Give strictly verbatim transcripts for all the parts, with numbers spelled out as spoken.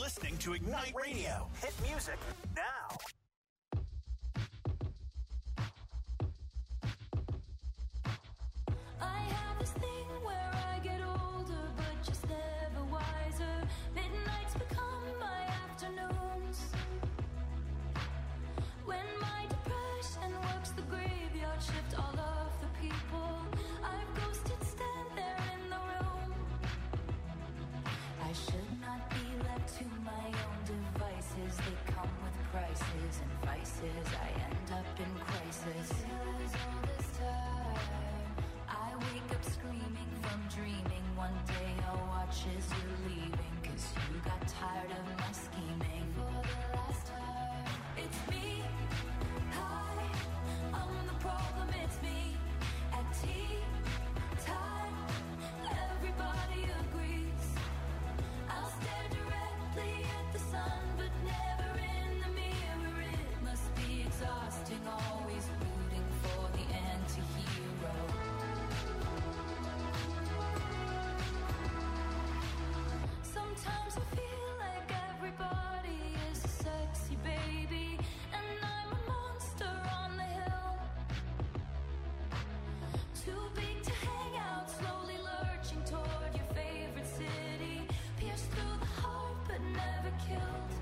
listening to Ignite Radio. Hit music now. I have this thing where I get older, but just never wiser. Midnights become my afternoons. When my depression works the graveyard shift, all of the people I've ghosted stand there in the room. I should not be left to my own devices. They come with prices and vices. I end up in crisis. Feels all this time. I wake up screaming from dreaming. One day I'll watch as you're leaving, 'cause you got tired of my scheming. For the last time, it's me. Hi, I'm the problem, it's me. At tea time, everybody agrees. I'll stare directly at the sun, but never in the mirror. It must be exhausting, always rooting for the anti-hero. Sometimes I feel like everybody is a sexy baby, and I'm a monster on the hill. Too big to hang out, slowly lurching toward your favorite city. Pierced through the heart, but never killed.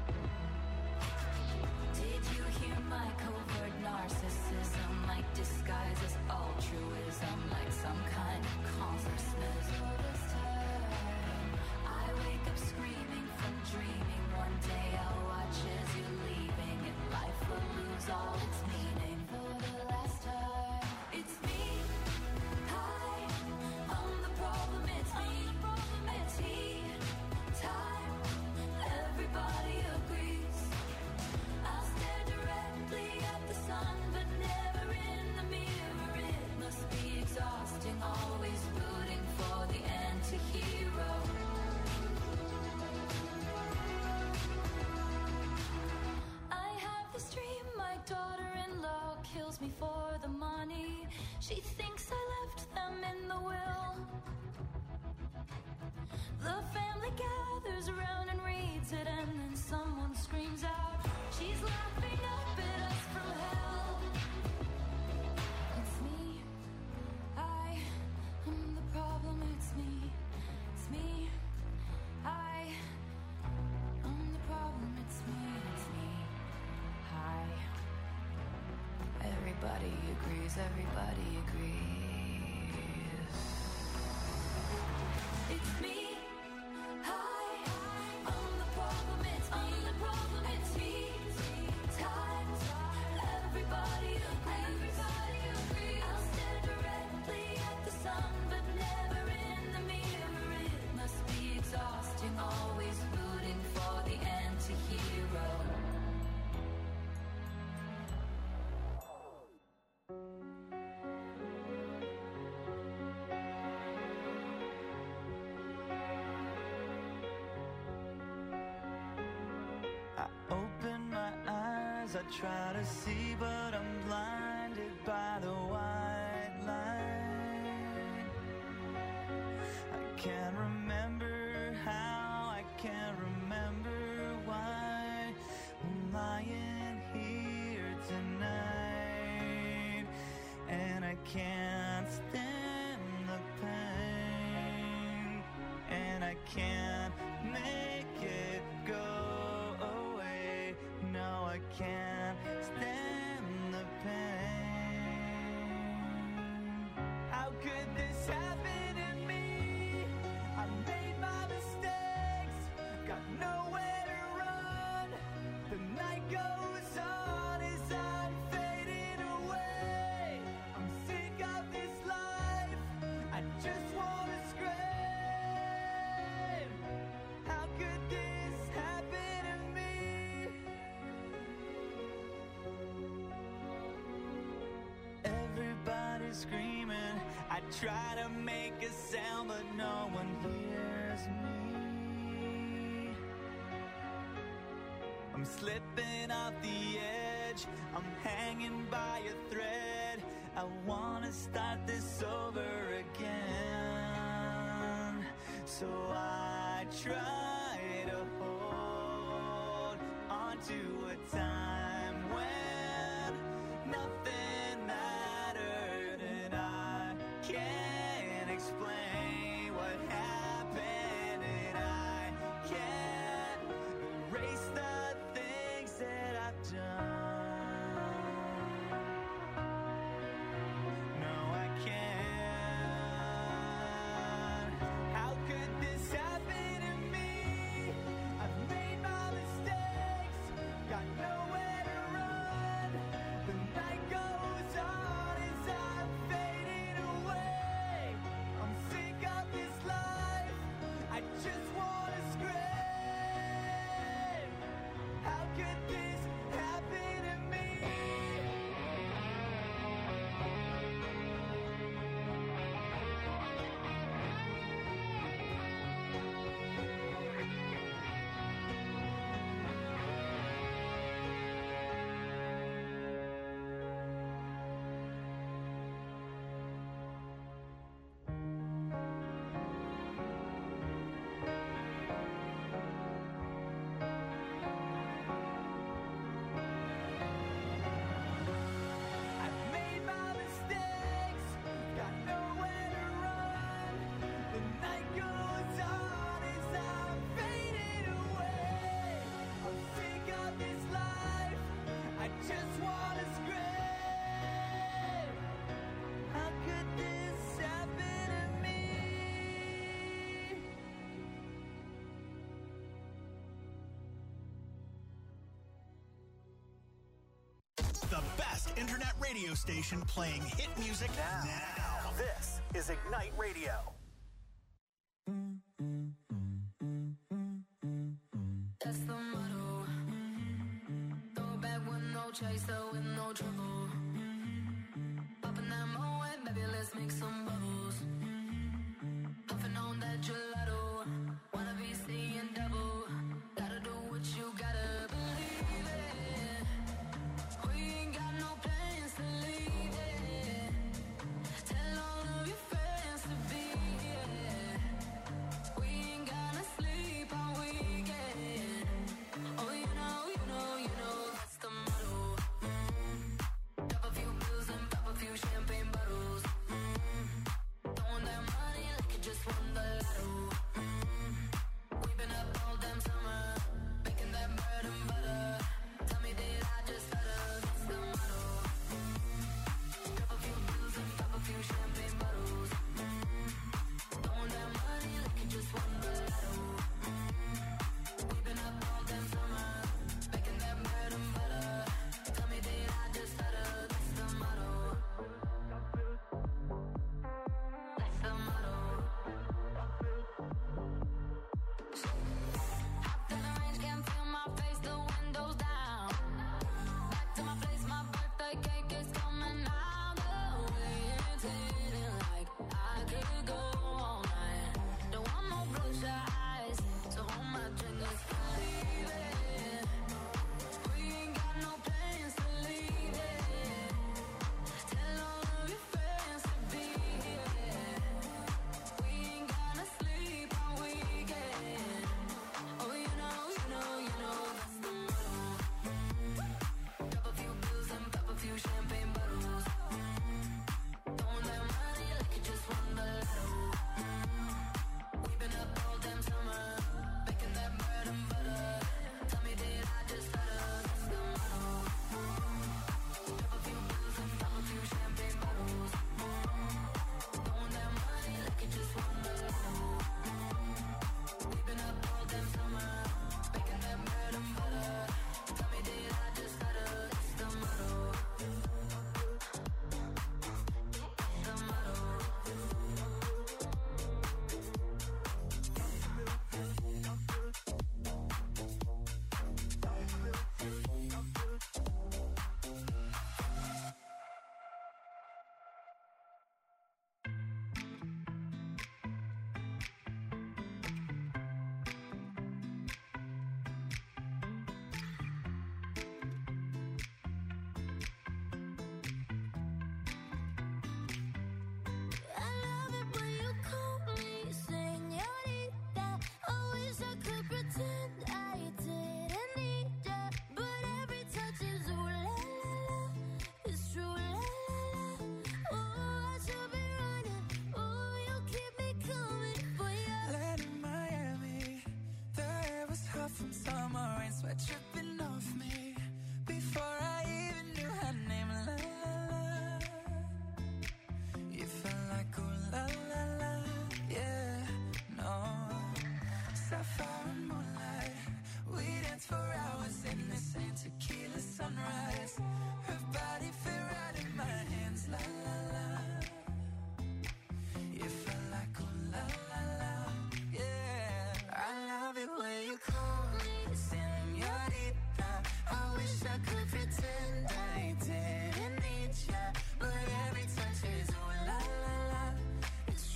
Did you hear my covert narcissism? Like disguise as altruism, like some kind of consciousness. All this time, I wake up screaming from dreaming. One day I'll watch as you're leaving, and life will lose all its meaning. For the last time, it's me. Hi, I'm the problem, it's me. At tea time, everybody agrees. I'll stare directly at the sun, but never in the mirror. It must be exhausting, always rooting for the anti-hero. I have this dream, my daughter-in-law kills me for the money. She thinks I left them in the will. The family gathers around and reads it, and then someone screams out, she's laughing up at us from hell. It's me. I am the problem, it's me. It's me. I am the problem, it's me. It's me. Hi. Everybody agrees, everybody agrees. It's me. Hi, I'm the problem, it's me. I'm the problem, it's me. Times, everybody agrees. Everybody agrees. I'll stare directly at the sun, but never in the mirror. It must be exhausting, always rooting for the anti-hero. I open my eyes, I try to see, but I'm blinded by the white light. I can't remember how, I can't remember why I'm lying here tonight, and I can't stand the pain, and I can't make it go away. No, I can't stand the pain. How could this happen to me? I made my mistakes, got nowhere to run. The night goes on as I'm fading away. I'm sick of this life, I just wanna scream. How could this happen to me? Everybody's screaming, I try to make a sound, but no one hears me. I'm slipping off the edge, I'm hanging by a thread. I wanna start this over again, so I try to hold to a time when nothing mattered, and I can't explain what happened, and I can't erase the things that I've done. No, I can't. How could this happen to me? I've made my mistakes, got nowhere to run. The night goes on as I'm fading away. I'm sick of this life, I just wanna scream. How could this happen to me? I've made my mistakes, got nowhere to run. The night goes on as I'm fading away. I'm sick of this life, I just wanna scream. How could this happen to me? The best internet radio station playing hit music now. now. This is Ignite Radio. That's the motto. Throw it back with no chaser, with no trouble. Popping that Moet, baby, let's make some bubbles. Puffing on that gelato. Wanna be seeing double. Gotta do what you gotta believe it. We ain't got no plans to leave it. Tell all of your friends to be here. We ain't gonna sleep all weekend. Oh, you know, you know, you know that's the motto.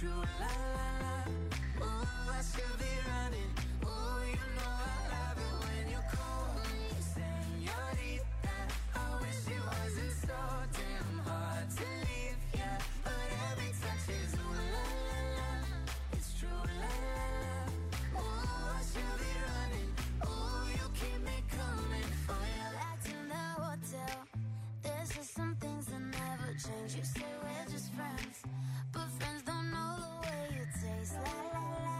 true, la la la. Ooh, I should be running. Ooh, you know I love it when you call me señorita. I wish it wasn't so damn hard to leave, yeah. But every touch is ooh la la la. It's true, la la la. Ooh, I should be running. Ooh, you keep me coming for you. Back to the hotel. There's just some things that never change. You say we're just friends, but friends don't know the way you taste. La la la.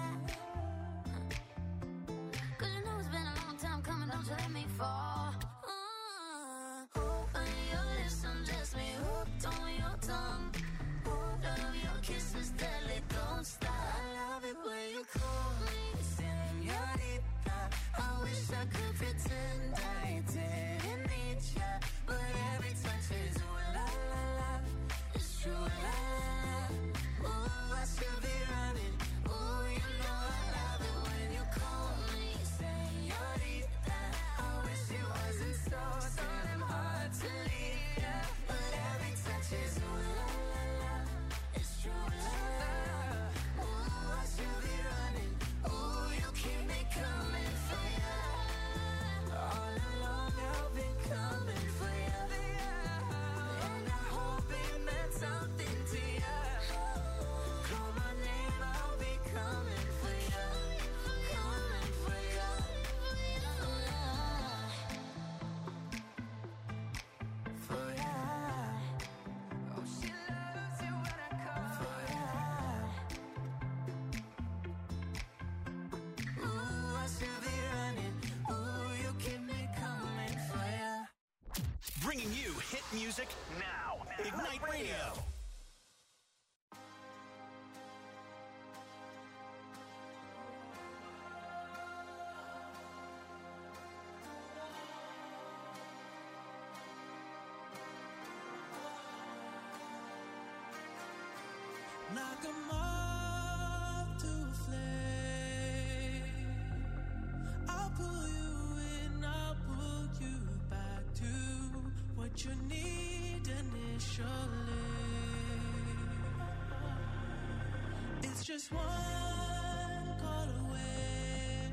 Cause you know it's been a long time coming, don't you let me fall. Uh, on your lips, undress me, hooked on your tongue. Love your kisses, deadly, don't stop. I love it when you call me señorita. I wish I could pretend I didn't need ya, but every touch is ooh la la la. It's true, la la la. Ooh, I should be running. Ooh, you know I love it when you call me señorita. I wish it wasn't so so damn hard to leave, yeah. But every touch is ooh la la la. It's true, la la la. Ooh, I should be running. Ooh, you keep me coming for ya. All along I've been coming for ya, and I hope it meant something to ya. Call my name, I'll be coming for ya, coming for ya. For ya. Oh, she loves it when I call for ya. Ooh, I should be running. Ooh, you keep me coming for ya. Bringing you hit music now. Ignite Radio. Like a moth to a flame, I'll pull you in, I'll pull you back to what you need initially. It's just one call away,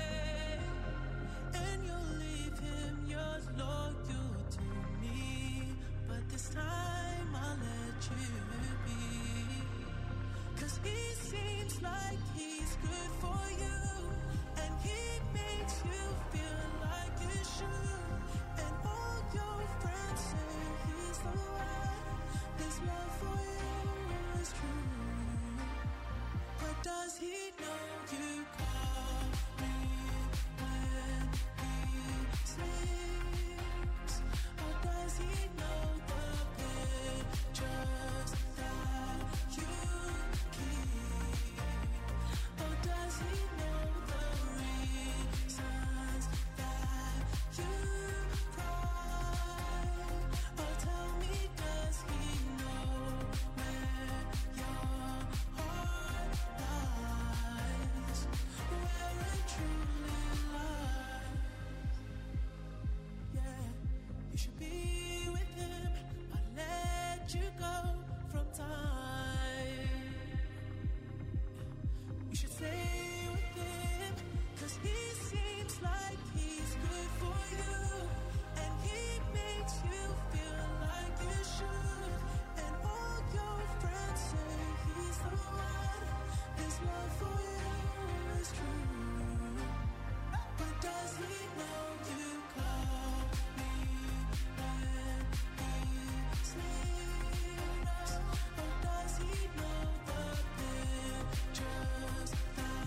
and you'll leave him yours loyal to me. But this time I'll let you be. Cause he seems like he's good for you, and he makes you feel like you should. And all your friends say he's the one. This love for you is true. But does he know you call me when he sleeps? Or does he know the pictures that you keep? Or does he know the reasons that you cry? Or tell me, does he know where your heart lies? Where it truly lies? Yeah, you should be with him, but let you go from time. You should stay with him, cause he seems like he's good for you, and he makes you feel like you should. And all your friends say he's the one. His love for you is true. But does he know you call me when he sleeps? Or does he know the pictures that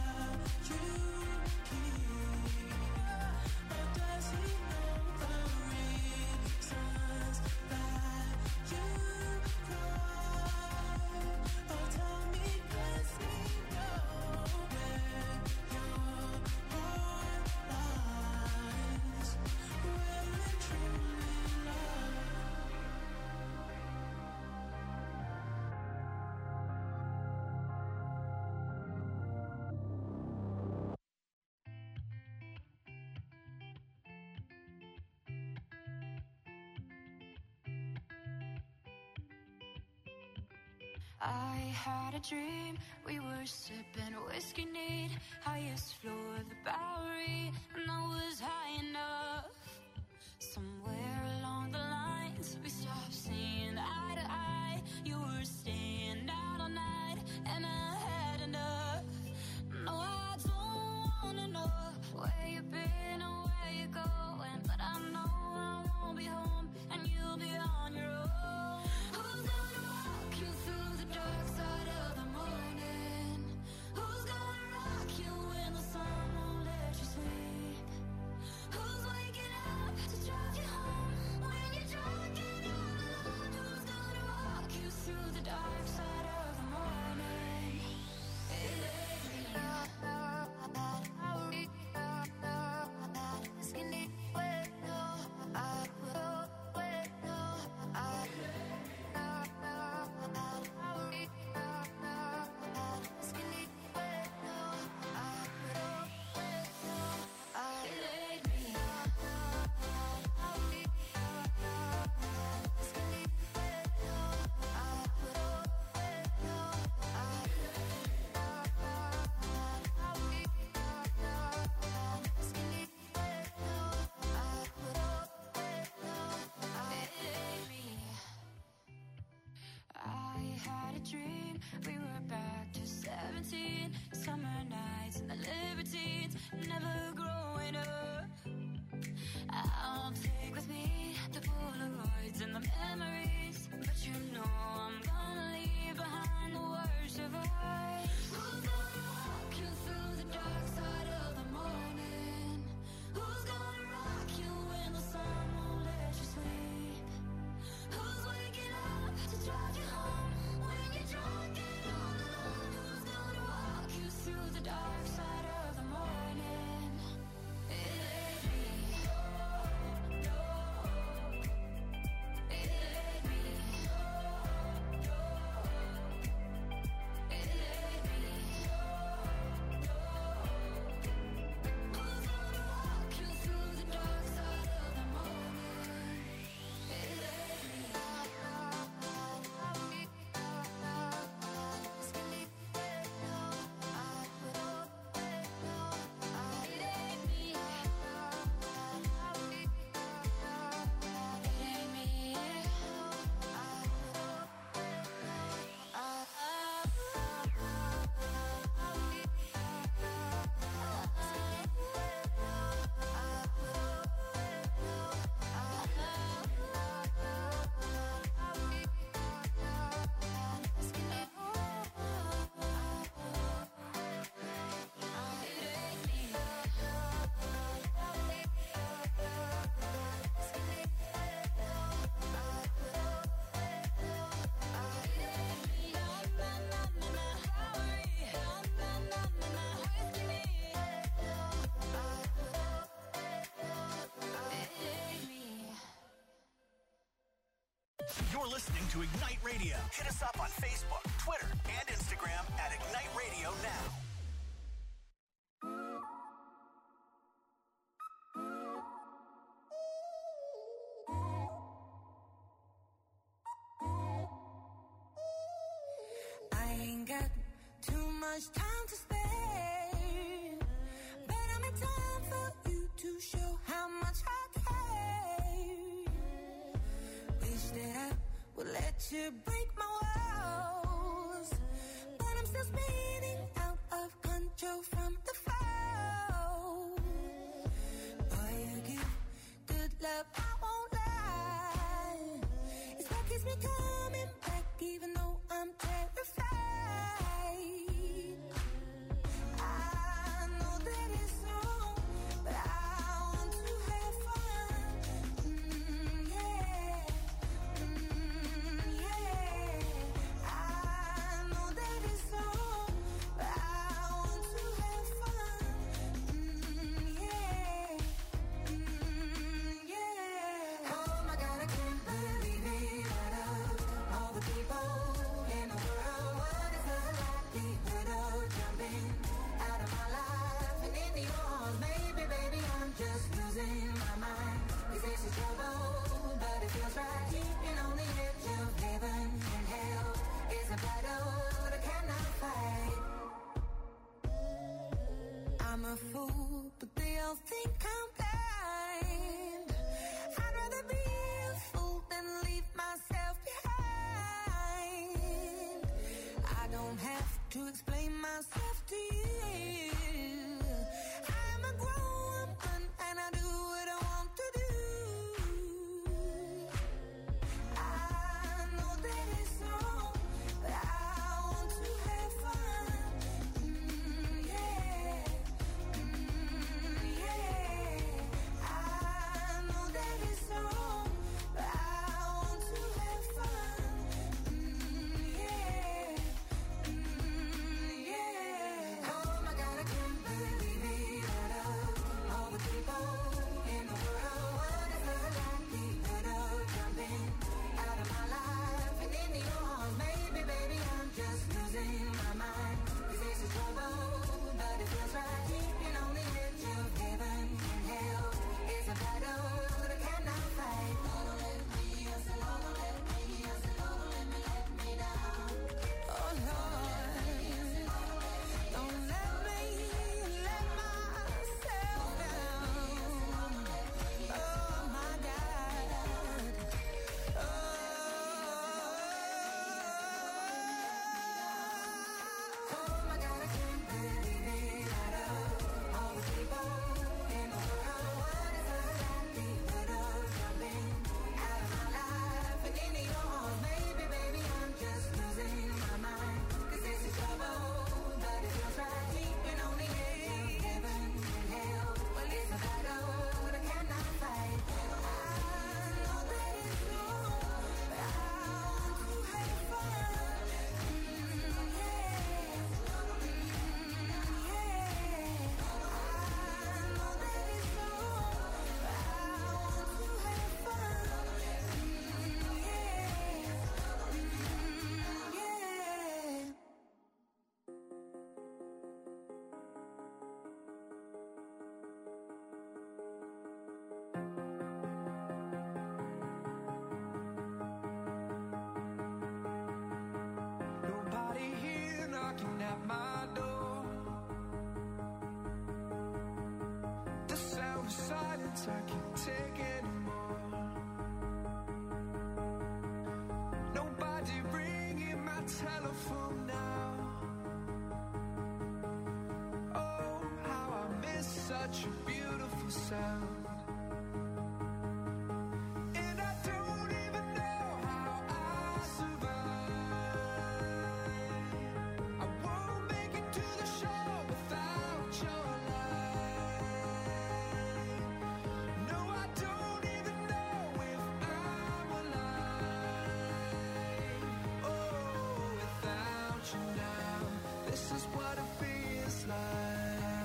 I had a dream, we were sipping whiskey neat, highest floor of the Bowery, and I was high enough. Somewhere along the lines, we stopped seeing eye to eye. You were staying out all night, and I had enough. No, I don't wanna know where you've been or where you're going, but I know I won't be home, and you'll be on your own. Who's gonna walk you through the dark side of the morning? Who's gonna rock you when the sun won't let you sleep? Who's waking up to drive you home when you're drunk and all alone? Who's gonna walk you through the dark side of the morning? It ain't me. Dream, we were back to seventeen, summer nights and the libertines, never growing up. I'll take with me the Polaroids and the memories, but you know I'm gonna leave behind the worst of us. Who's gonna walk you through the dark side of the morning? Who's gonna rock you when the sun won't let you sleep? Who's waking up to drive you home? Drunk and all alone, who's gonna walk you through the dark side of the morning? It ain't me. No, no. It ain't me. No, no. It ain't me. No, no. Who's gonna walk you through the dark side of the morning? It ain't me. You're listening to Ignite Radio. Hit us up on Facebook, Twitter, and Instagram at Ignite Radio Now. I ain't got too much time to spare, but I'm in time for you to show how much I care. Wish that I would let you break my walls, but I'm still spinning out of control from the fall. Boy, you give good love, I won't lie. It's what keeps me coming back, even though I'm terrified. I know that it's wrong, but I want to have fun. Mm, yeah, mm, yeah. I a fool, but they all think I'm blind. I'd rather be a fool than leave myself behind. I don't have to explain myself to you. I'm a grown woman and I do what I want to do. I know that it's wrong, but I want to have fun. Mm, yeah, mm, yeah. I know that it's wrong, but I want to have fun. Mm, yeah, mm, yeah. Oh my God, I can't believe it. Out of all the people in the world, what is the likelihood of jumping out of my life and into your arms? Maybe, baby, I'm just losing my mind. 'Cause this is trouble, but it feels right. Keeping on the edge of heaven and hell is a battle that I cannot fight. Don't let me, I said, don't let me, I said, don't let me let me down. Oh Lord, don't let me let myself down. Oh my God. Oh, oh my God, I can't believe it. Out of all the people in the world, what is the likelihood of jumping out of my life and into your arms? Maybe, baby, I'm just losing my mind. 'Cause this is trouble, but it feels right. Keeping on the edge of heaven and hell. Well, it's a battle that I cannot fight. I know that it's wrong, but I want to have fun. Mm, yeah, mm, yeah. I know that it's wrong, but I want to have fun. Mm, yeah, mm, yeah. Nobody here knocking at my door. The sound of silence I can't take anymore. Nobody ringing my telephone now. Oh, how I miss such a beautiful sound. And I don't even know how I survive. I won't make it to the shore without your light. No, I don't even know if I'm alive. Oh, without you now, this is what it feels like.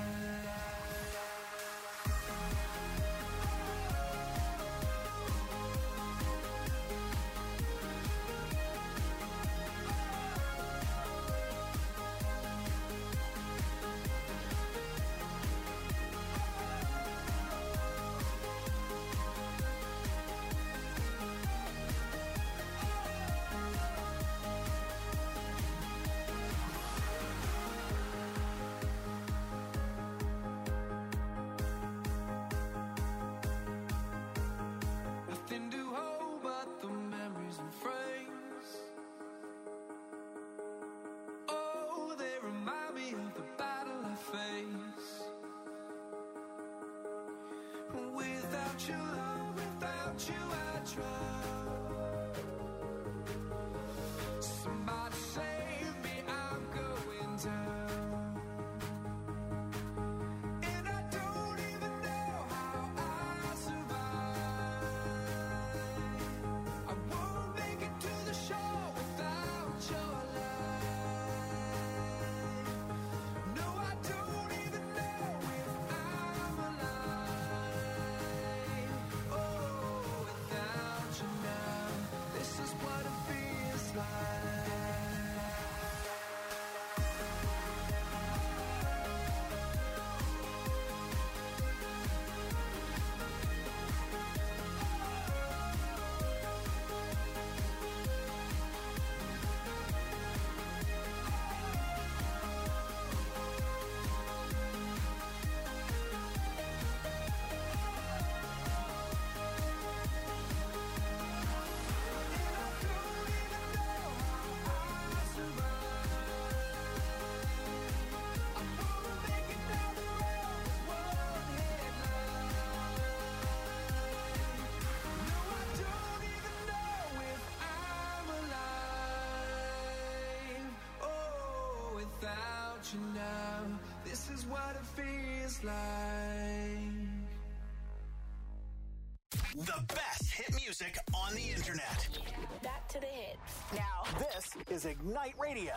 Nothing to hold but the memories and frames. Oh, they remind me of the battle I face. Without your love, without you I drown. Somebody save me, I'm going down. And I don't even know how I survive. I won't make it to the shore without your light. No, I don't even know if I'm alive. Oh, without you without you now. This is what it feels like. The best hit music on the internet. Back to the hits. Now, this is Ignite Radio.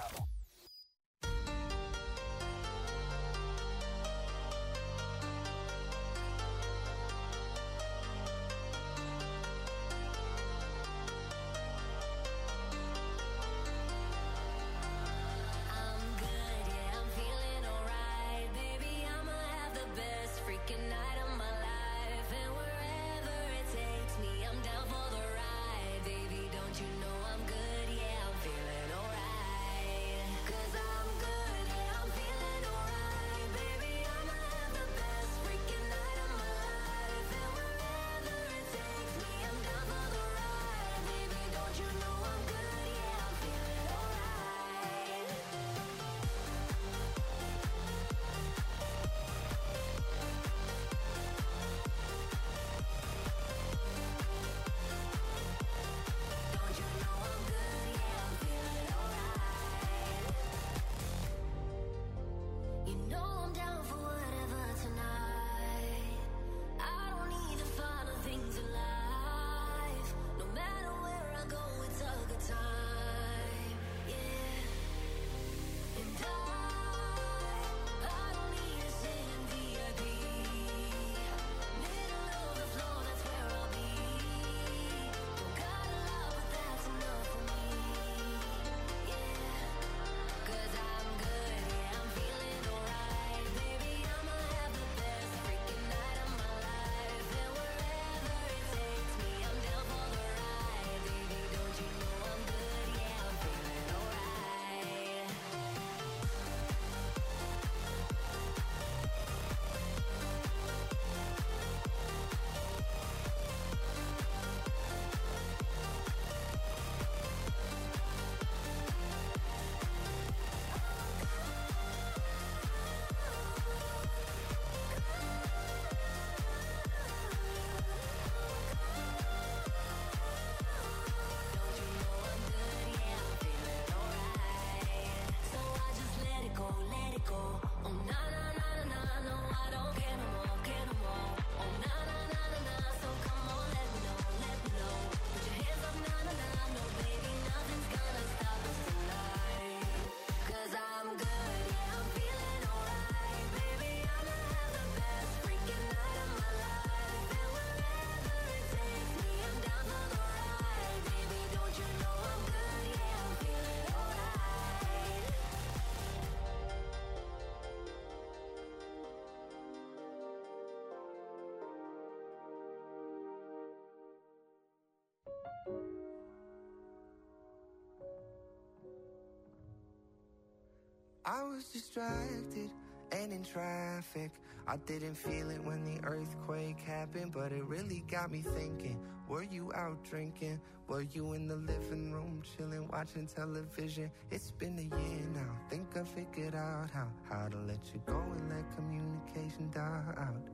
I was distracted and in traffic. I didn't feel it when the earthquake happened, but it really got me thinking. Were you out drinking? Were you in the living room chilling, watching television? It's been a year now. Think I figured out how how to let you go and let communication die out.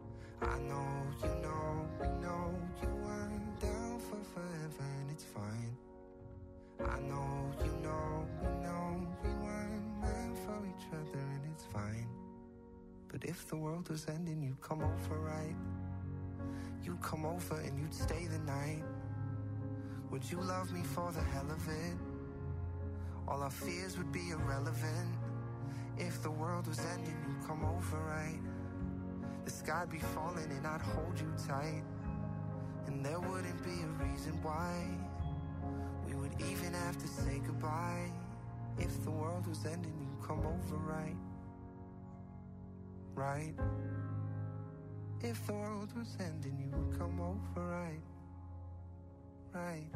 I know, you know, we know you weren't down for forever, and it's fine. I know, you know, we know we weren't meant for each other, and it's fine. But if the world was ending, you'd come over, right? You'd come over and you'd stay the night. Would you love me for the hell of it? All our fears would be irrelevant. If the world was ending, you'd come over, right? The sky'd be falling and I'd hold you tight, and there wouldn't be a reason why we would even have to say goodbye. If the world was ending, you'd come over, right? Right? If the world was ending, you would come over, right? Right?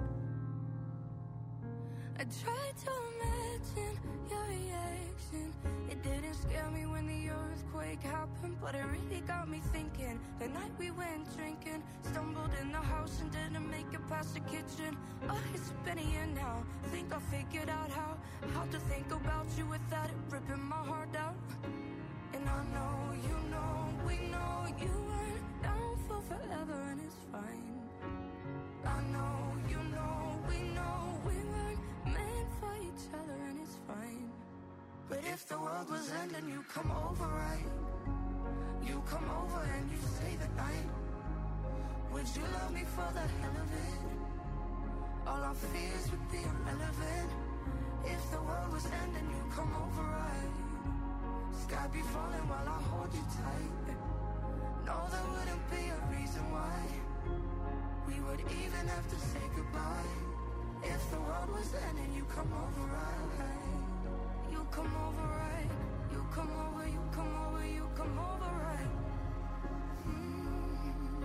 I tried to imagine your reaction. It didn't scare me when the earthquake happened, but it really got me thinking. The night we went drinking, stumbled in the house and didn't make it past the kitchen. Oh, it's been a year now. Think I figured out how How to think about you without it ripping my heart out. And I know, you know, we know you weren't down for forever, and it's fine. I know, you know, we know we weren't meant for each other, and it's fine. But if the world was ending, you come over, right? You come over and you stay the night. Would you love me for the hell of it? All our fears would be irrelevant. If the world was ending, you come over, right? Sky be falling while I hold you tight. No, there wouldn't be a reason why we would even have to say goodbye. If the world was ending, you come over, right? You come over, right? You come over, you come over, you come over, right? Mm.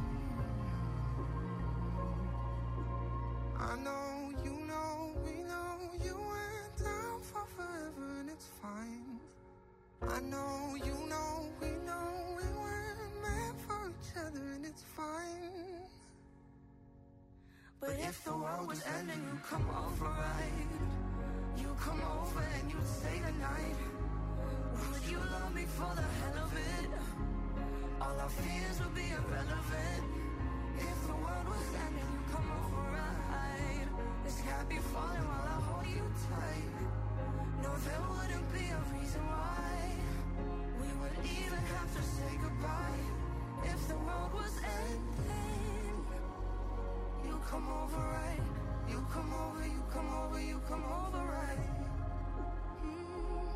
I know, you know, we know you went down for forever and it's fine. I know, you know, we know we weren't meant for each other and it's fine. But if the world was ending, you come over, right? You come over and you stay the night. Would you love me for the hell of it? All our fears would be irrelevant. If the world was ending, you come over, right? The sky be falling while I hold you tight. No, there wouldn't be a reason why we would even have to say goodbye. If the world was ending, you come over, right? You come over, you come over, you come over, right? Mm.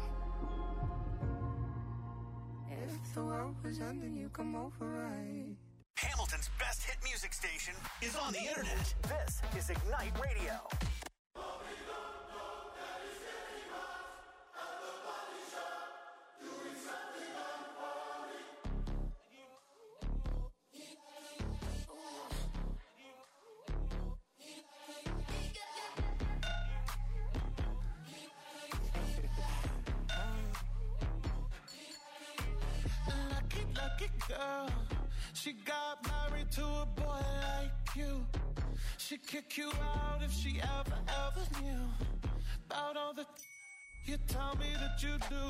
If the world was ending, you come over, right? Hamilton's best hit music station is on the internet. This is Ignite Radio. Girl, she got married to a boy like you. She'd kick you out if she ever, ever knew about all the you tell me that you do.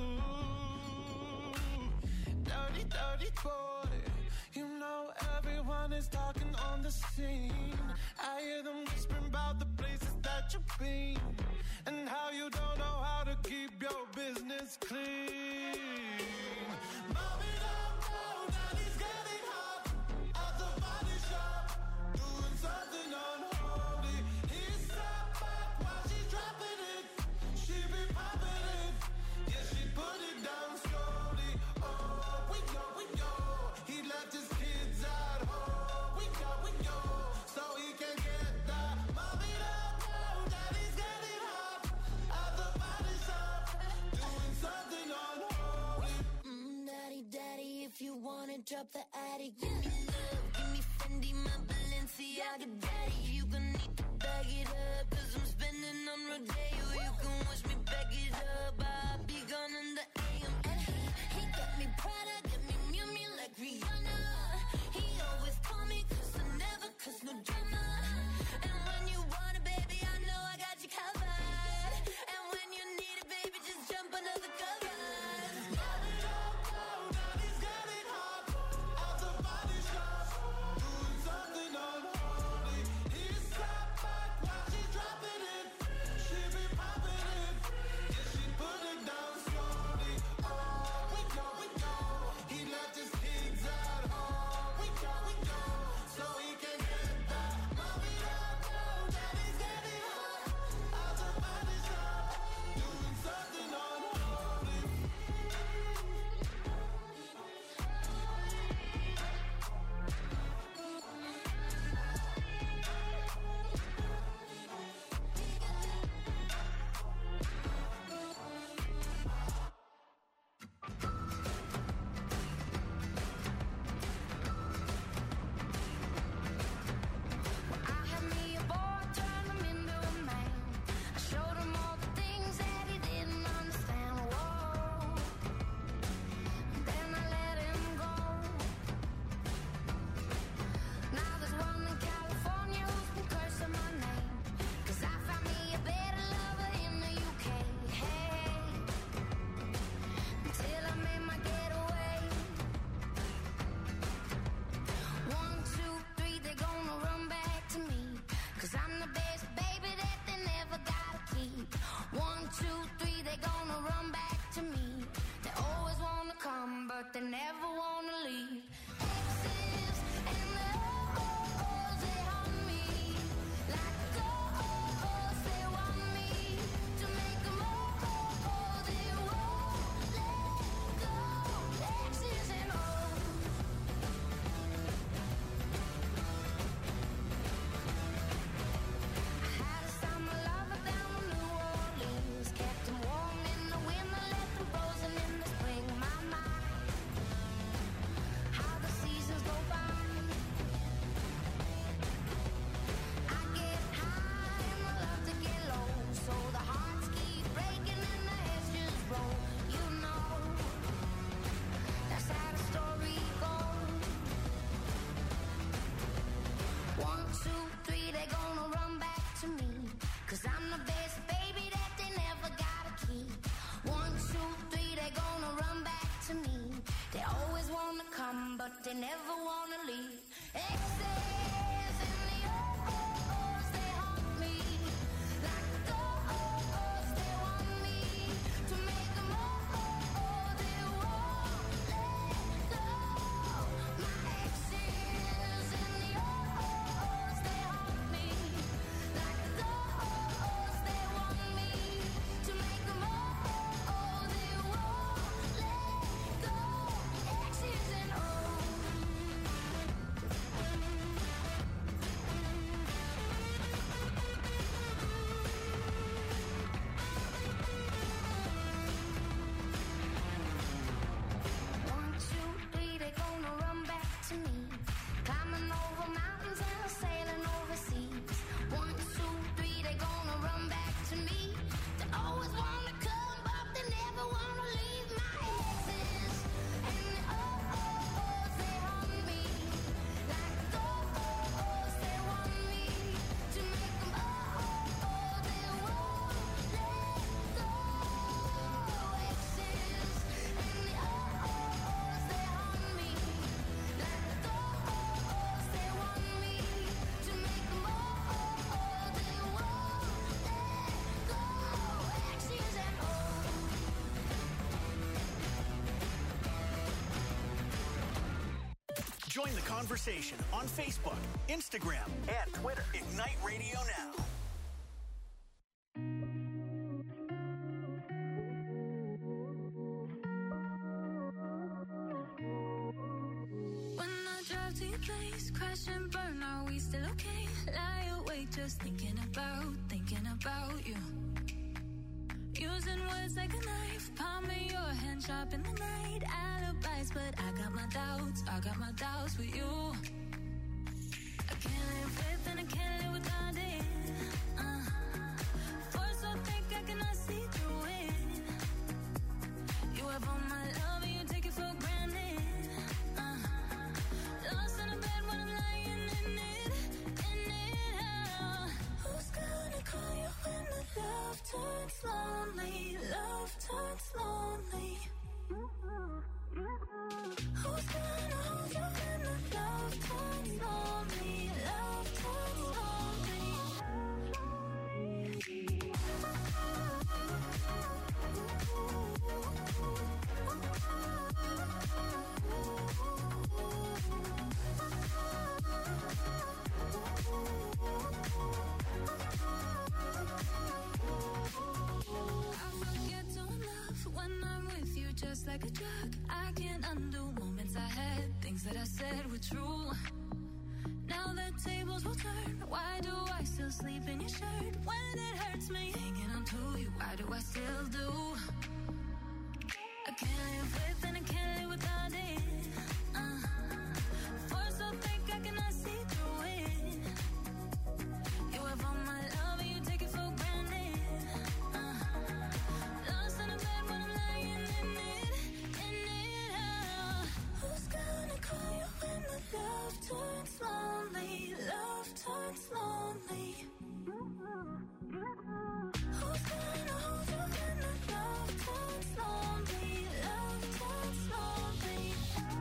Dirty, dirty boy. You know everyone is talking on the scene. I hear them whispering about the places that you've been and how you don't know how to keep your business clean. Mommy, don't go, daddy's getting hot at the body shop, doing something unholy. He sat back while she's dropping it. She be popping it, yeah, she put it down slowly. Oh, we go, we go. He left his kids at home. We go, we go, so he can get that. Mommy, don't go, daddy's getting hot at the body shop, doing something unholy. Mm, daddy, daddy, if you wanna drop the attic, give me love, give me Fendi, my Balenciaga, daddy. You gon' need to bag it up, cause I'm spending on Rodeo. You can wish me back it up, I'll be gone in the A M. And he, he got me Prada, got me Miu Miu like Rihanna. He always call me cause I never cause no drama. And when you want it, baby, I know I got you covered. And when you need it, baby, just jump under the covers. Daddy, don't go, daddy's getting hot at the body shop, doing something unholy. He sat back while she's dropping it. She be popping it, yeah, she put they never wanna leave. Exes in the O's, they haunt me. Like ghosts, they want me to make them all, they won't let go. My exes in the O's, they haunt me. Like ghosts, they want me to make them all, they won't let go. Exes and O's. One, two, three, they gonna run back to me. Climbing over mountains and sailing overseas. One, two, three, they gonna run back to me. They always wanna come, but they never wanna leave. My exes and the O's, they haunt me. Like ghosts, they want me to make them all, they won't let go. Exes and the O's, they haunt me. Like ghosts, they want me to make them all, they won't let go. Exes and O's. Join the conversation on Facebook, Instagram, and Twitter. Ignite Radio Now. When I drive to your place, crash and burn, are we still okay? Lie awake just thinking about, thinking about you. Using words like a knife, palm of your hand sharp in the night. Alibis, but I got my doubts, I got my doubts with you. I can't live with and I can't live without it. Uh, force so thick I cannot see through it. You have all my love and you take it for granted. Uh, lost in a bed when I'm lying in it, in it. Uh, who's gonna call you when the love turns lonely? Love turns lonely. Who's gonna hold you when the love turns lonely? Love turns lonely. I forget to love when I'm with you, just like a drug. I can't undo moments I had, things that I said were true. Now that tables will turn, why do I still sleep in your shirt? When it hurts me, hanging on to you, why do I still do? I can't live with and I can't live without it. Uh, force so thick I cannot see through it. You have all my love and you take it for granted. Uh, lost in a bed when I'm lying in it, in it. Uh, who's gonna call you when the love turns lonely? Love turns lonely. Who's gonna hold you when the love turns lonely? Love turns lonely.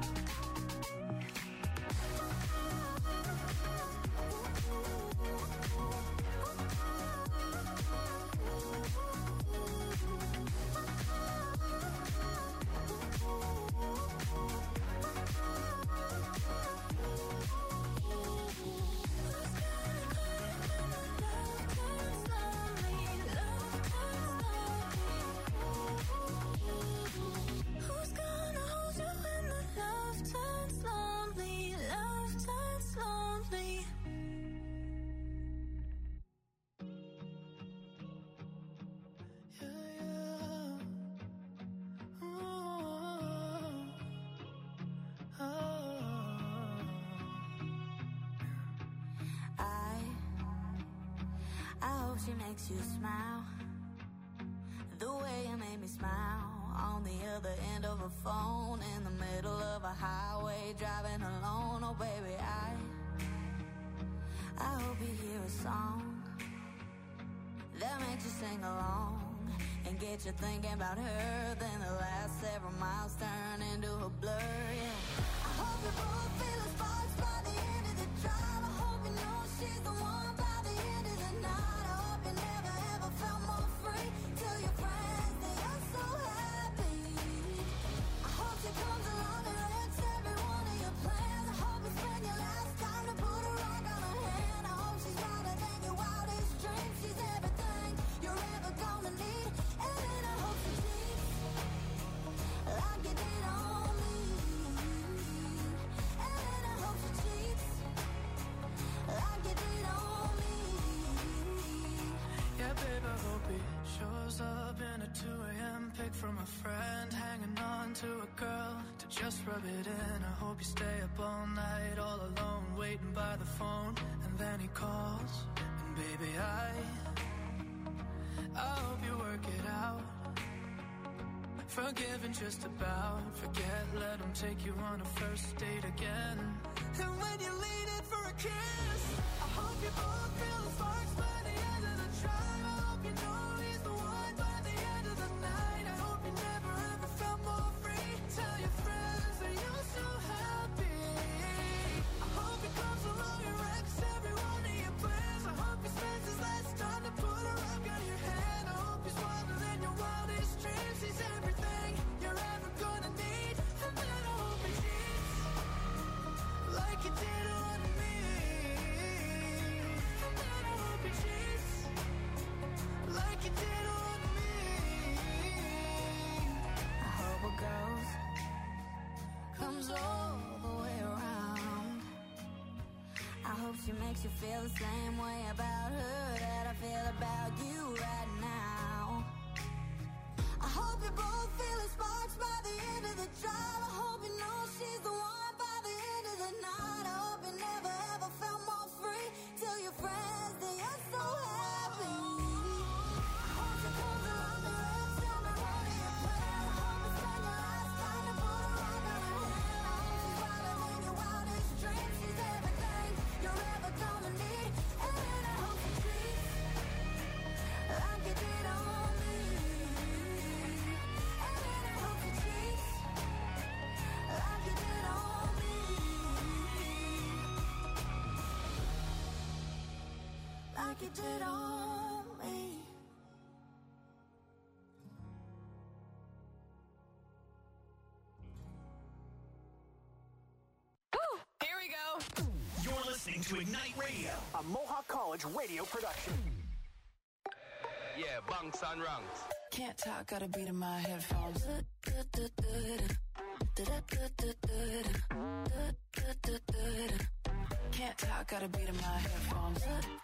Who's gonna hold you when the love turns lonely? Love turns lonely. Yeah, yeah. Ooh, oh. I, I hope she makes you smile. The way you made me smile on the other end of a phone in the middle of a highway driving alone. Oh baby, I, I hope you hear a song that makes you sing along and get you thinking about her. Then the last several miles turn into a blur. Yeah, I hope you pull thumbs up in a two a.m. pic from a friend, hanging on to a girl to just rub it in. I hope you stay up all night, all alone, waiting by the phone. And then he calls, and baby, I I hope you work it out. Forgiven just about, forget, let him take you on a first date again. And when you lean in for a kiss, I hope you both feel the sparks by the end of the drive. I hope you know he's the one by the end of the night. I hope you never ever felt more free. Tell your friends that you're so happy. I hope he comes along and wrecks every one of your plans. I hope he spends his last time to put a rock on your hand. I hope he's wilder than your wildest dreams. He's everything you're ever gonna need. And then I hope he cheats like you did on me. And then I hope he cheats like you did on me. I hope it goes, comes all the way around. I hope she makes you feel the same way about her that I feel about you right now. I hope you both feel the sparks by the end of the drive. I hope you know she's the one by the end of the night. I hope you never ever felt more free. Tell your friends that you're so happy. I hope she comes along and wrecks every one of your plans. I hope you spend your last time to put a rock on her hand. I hope she's wilder than your wildest dreams. She's everything you're ever gonna need. And then I hope she treats like you did on me. And then I hope she treats like you did on me. Like you did on me. Here we go. You're listening to Ignite Radio, a Mohawk College radio production. Yeah, bunks and ranks. Can't talk, got a beat in my headphones. Can't talk, got a beat in my headphones.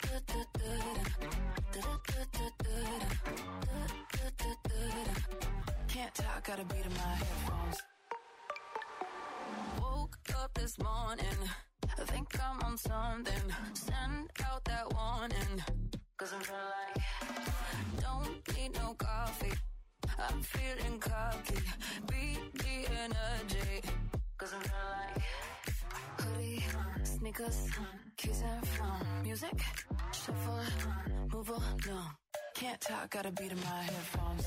Can't talk, got a beat in my headphones. Woke up this morning, I think I'm on something. Send out that warning, cause I'm feeling like don't need no coffee. I'm feeling cocky, beat the energy, cause I'm feeling like hoodie, sneakers, keys and phone, music, shuffle, move along. Can't talk, got a beat in my headphones.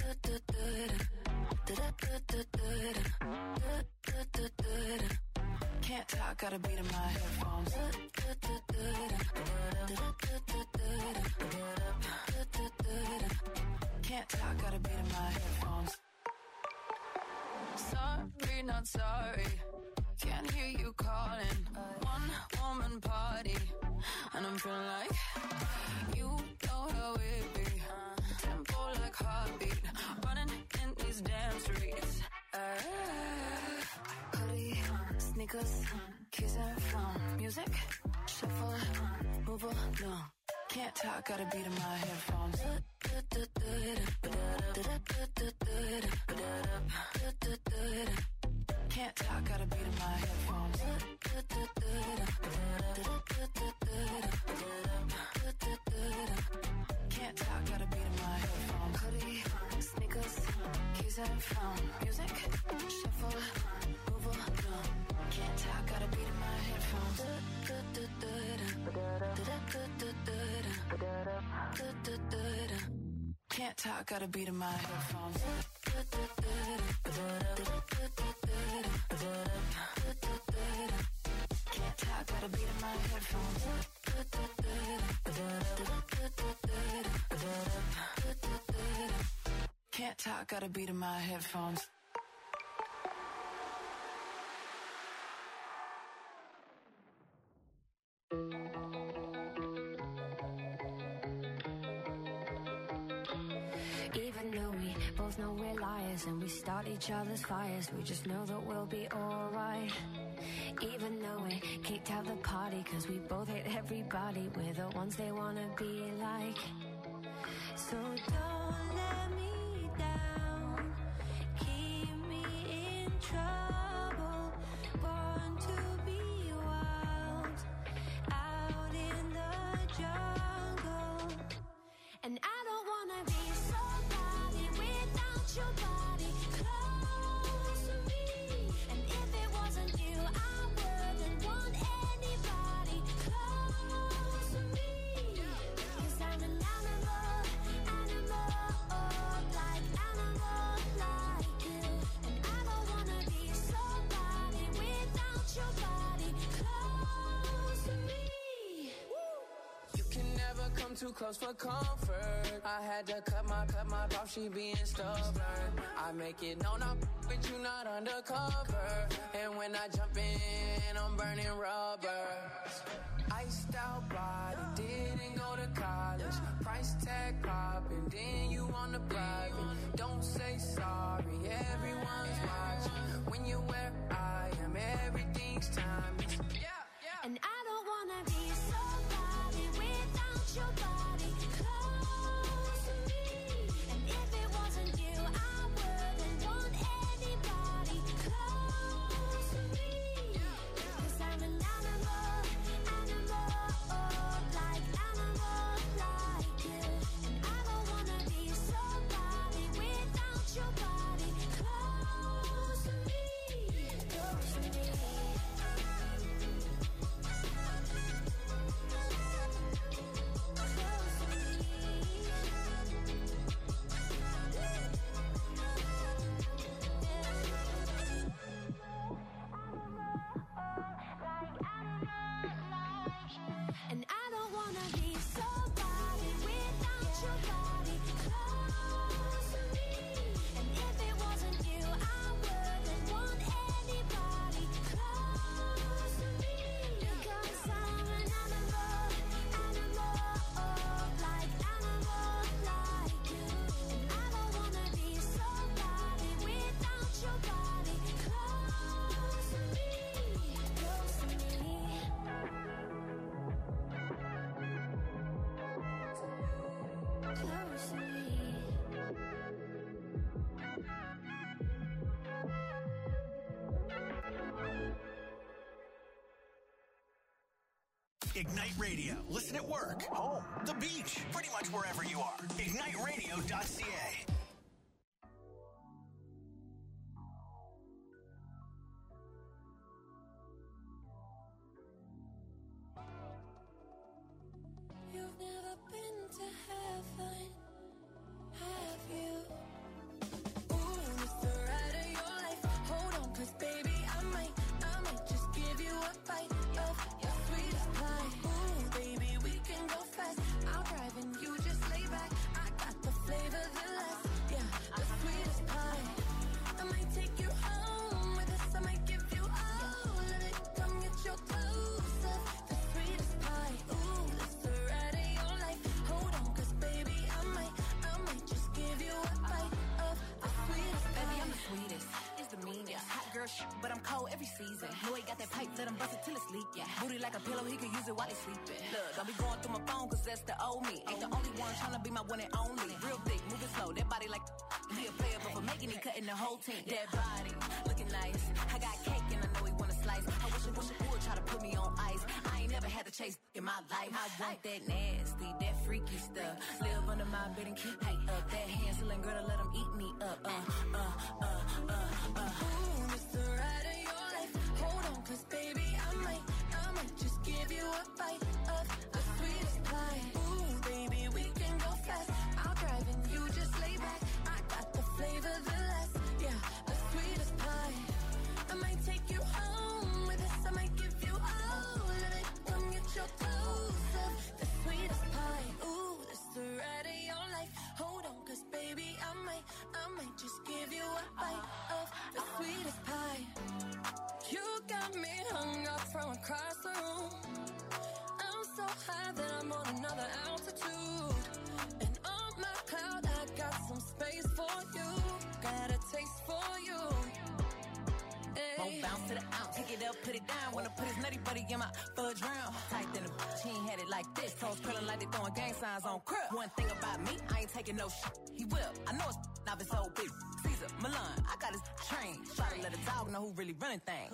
Can't talk, got a beat in my headphones. Can't talk, got a beat in my headphones. Sorry, not sorry. Can't hear you calling. One woman party, and I'm feeling like you know how it be. Tempo like heartbeat, running in these damn streets. Uh, hoodie, sneakers, keys and phone, music, shuffle, move along. Can't talk, got a beat in my headphones. Can't talk, got a beat in my headphones. Can't talk, got a beat in my headphones. Hoodie, sneakers, keys and phone, music, shuffle, move along. Can't talk, got a beat in my headphones. Can't talk, got a beat in my headphones. Can't talk, got a beat in my headphones. Can't talk, got a beat in my headphones. Even though we both know we're liars and we start each other's fires, we just know that we'll be alright. Even though we kicked out the party cause we both hate everybody, we're the ones they wanna be like. So don't let me down, keep me in trouble, born to be wild, out in the jungle. And I don't wanna be somebody without your body close to me. And if it wasn't you, I wouldn't want anybody close to me. Cause I'm an animal, animal, like animal like you. And I don't wanna be somebody without your body close to me. You can never come too close for comfort. I had to cut my, cut my off, she being stubborn. I make it known I'm but you not undercover. And when I jump in, I'm burning rubber. Iced out body, didn't go to college. Price tag popping, then you on the private. Don't say sorry, everyone's watching. When you're where I am, everything's timeless. Yeah, yeah. And I don't wanna be somebody without your body close to me. And if it wasn't you, I wouldn't want anybody close to me. Cause I'm an animal, animal, like animal like you. And I don't wanna be somebody without your body close to me. Close to me. And I don't wanna be somebody without your body close to me. And if it wasn't you, I wouldn't want anybody close to me. Because I'm an animal, animal, like animal like you. And I don't wanna be somebody without your body close to me. Close to me. Close to me. Ignite Radio. Listen at work, home, the beach, pretty much wherever you are. ignite radio dot c a. You've never been to heaven, have you? Ooh, it's the ride of your life. Hold on, cause baby, I might, I might just give you a bite of your sweetest pie. Ooh, baby, we can go fast. I'll drive and you just lay back. I got the flavor, the last, yeah, the sweetest pie. I might take you home with us. I might give you all of it. Come get your clothes up. The sweetest pie. Ooh, it's the ride of your life. Hold on, cause baby, I might, I might just give you a bite of the sweetest pie. Baby, I'm the sweetest. It's the meanest. Hot girl shit, but I'm cold every season. Know he got that pipe, let him bust it till it's leak. Yeah. Booty like a pillow, he could use it while he's sleeping. Look, don't be going through my phone, cause that's the old me. Ain't the only one tryna be my one and only. Real thick, moving slow, that body like he a player, but for making it, cutting the whole team. That body, looking nice. I got cake and I know he wanna slice. I wish I wish I would try to put me on ice. I ain't never had to chase in my life. I want that nasty, that freaky stuff. Live under my bed and keep me up. That Hansel girl to let him eat me up. Uh, uh, uh, uh, uh. Ooh, it's the ride of your life. Hold on, cause baby, I might, I might just give you a bite of the sweetest pie. Ooh, baby, we can go fast. I'll drive and you just lay back. I got the flavor, the last, yeah, the sweetest pie. I might take you home with us. I might give you all of it. Come get your clothes up. The sweetest pie. Ooh, it's the ride of your life. Hold on, cause baby, I might, I might just give you a bite of the sweetest pie. You got me hung up from across the room. I'm so high that I'm on another altitude. And on my cloud, I got some space for you. Got a taste for you. Hey. Won't bounce to the ounce. Pick it up, put it down. Wanna put his nutty buddy in my fudge round. Tight than a bitch, he ain't had it like this. Toes curling like they throwing gang signs on crib. One thing about me, I ain't taking no shit. He will. I know it's off his whole big. Caesar, Milan, I got his train. Try to let a dog know who really running things.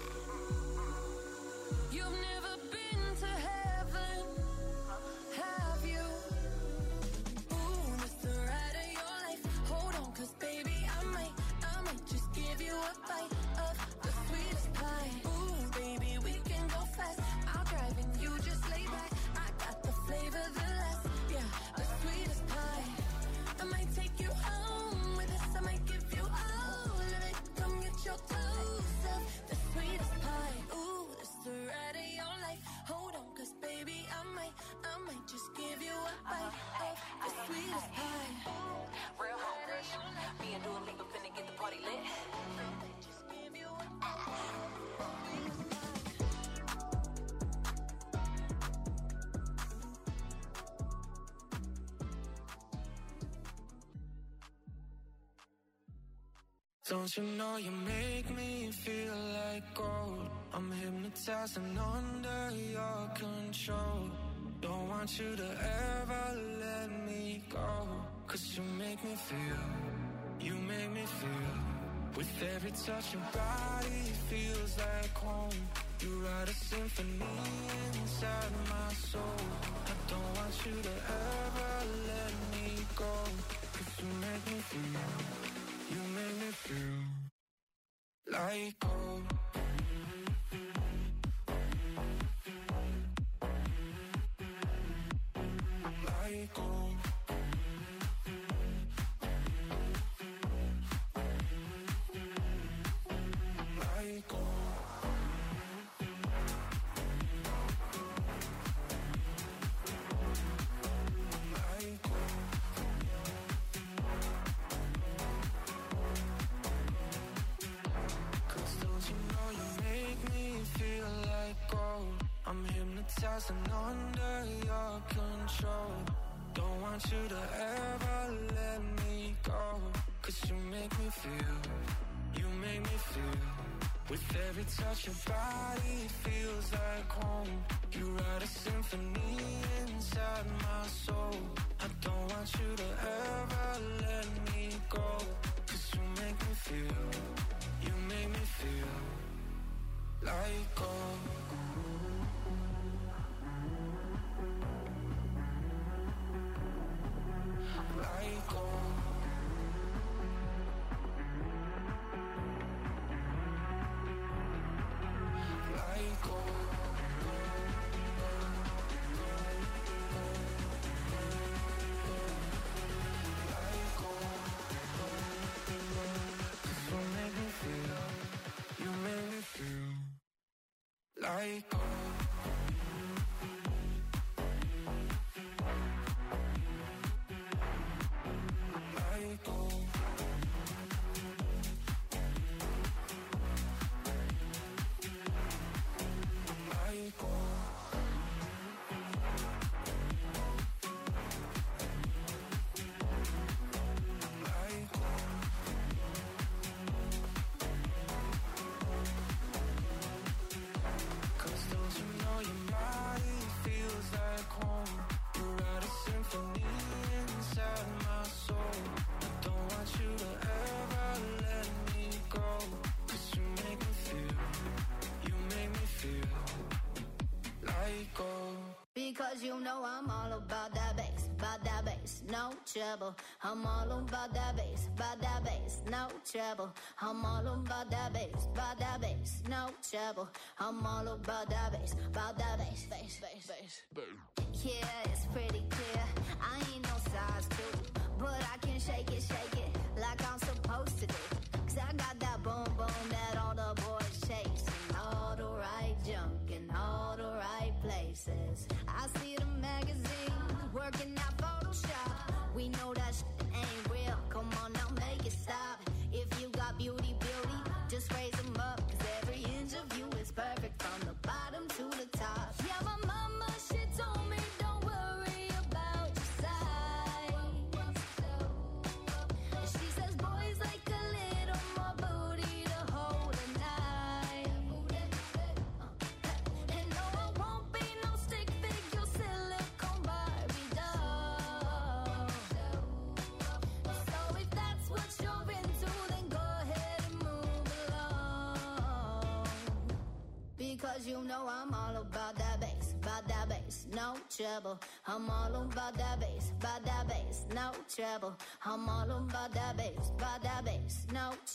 You've never been to heaven, have you? Ooh, it's the ride of your life. Hold on, cause baby, I might, I might just give you a bite of the sweetest pie. Ooh, baby, we can go fast. I'll drive and you just lay back. I got the flavor, the last, yeah, the sweetest pie. I might take you home with us. I might give you all of it. Come get your toes up, the sweetest pie. Ooh, it's the ride of your life. Hold on, cause baby, I might, I might just give you a bite of the sweetest pie. Real hungry. Me and Dua Lipa finna get the party lit. Just give you a bite. Don't you know you make me feel like gold? I'm hypnotized and under your control. Don't want you to ever let me go. Cause you make me feel, you make me feel. With every touch your body feels like home. You write a symphony inside my soul. I don't want you to ever let me go. Cause you make me feel, you make me feel like gold. Like gold. Like gold. Like gold. Feel like gold. I'm hypnotized and under your control. Don't want you to ever let me go. Cause you make me feel, you make me feel. With every touch your body feels like home. You write a symphony inside my soul. I don't want you to ever let me go. Cause you make me feel, you make me feel like gold. Like gold. Like gold. Like gold. You make me feel, you make me feel like gold. Like gold. Like gold. Like gold. Cause don't you know your body feels like home. You write a symphony inside my soul. I don't want you to ever let me go. Cause you make me feel, you make me feel like gold. Because you know I'm all about that bass, about that bass, no trouble. I'm all about that bass, about that bass, no trouble. I'm all about that bass, about that bass, no trouble. I'm all about that bass, about that bass, bass, bass, bass. Yeah, it's pretty clear. I ain't no size two, but I can shake it, shake it like I'm supposed to do. Cause I got that boom boom that all the boys chase, and all the right junk in all the right places. I see the magazines working out Photoshop. We know that shit ain't real. Come on now, make it stop. If you got beauty, beauty, just raise them up. Cause every inch of you is perfect from the bottom to the top. Yeah, my mama, she told me don't worry about your size. She says boys like a little more booty to hold a knife. Cause you know I'm all about that bass, about that bass, no trouble. I'm all about that bass, about that bass, no trouble. I'm all about that bass, about that bass, no trouble.